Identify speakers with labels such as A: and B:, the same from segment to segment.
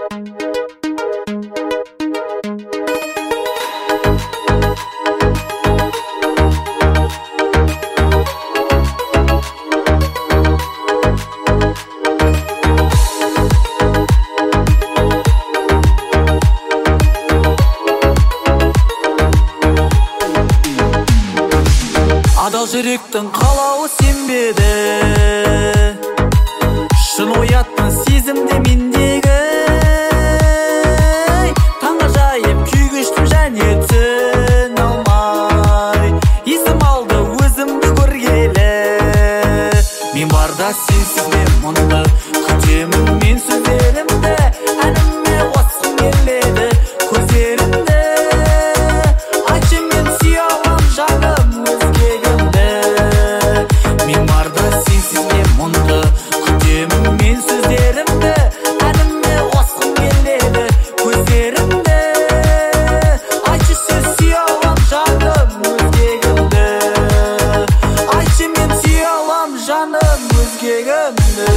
A: Адал жүректің қалауы сенбеді, шын ояттың сезімде мендегі. Таңғажайып күй кештім және түн алмай, есім алды өзімді көргелі. Мен барда сенсіз бе мұнда, күтемін мен сөздерімді, әніме қосқым келеді көздерімді. Айтшы мен сүйе алам жаным өзгегімді. Мен барда сенсіз бе мұнда, күтемін мен сөздерімді, әніме қосқым келеді көздерімді. Айтшы сен сүйе алам жаным өзгегімді. Айтшы мен сүйе алам жаным өзгегімді.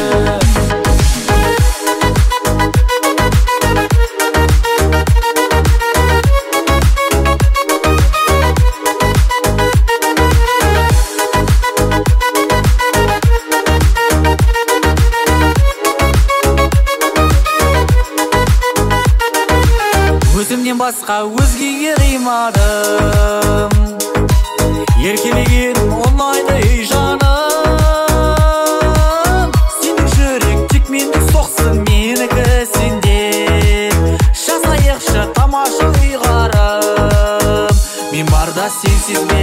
A: Өзімнен басқа өзгеге қимадым, еркелегенім ұнайды ей жаным. Сенің жүрек тек мендік соқсын, менікі сенде. Жасайықшы тамаша ұйғарым. Мен барда сенсіз